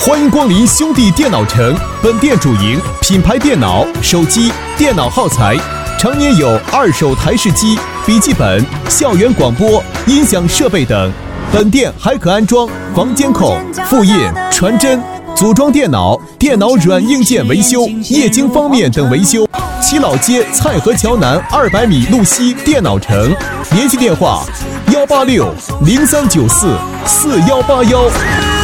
欢迎光临兄弟电脑城，本店主营品牌电脑、手机、电脑耗材，常年有二手台式机、笔记本、校园广播、音响设备等。本店还可安装房间控、复印、传真、组装电脑、电脑软硬件维修、液晶方面等维修。七老街蔡河桥南200米路西电脑城，联系电话：186-0394-4181。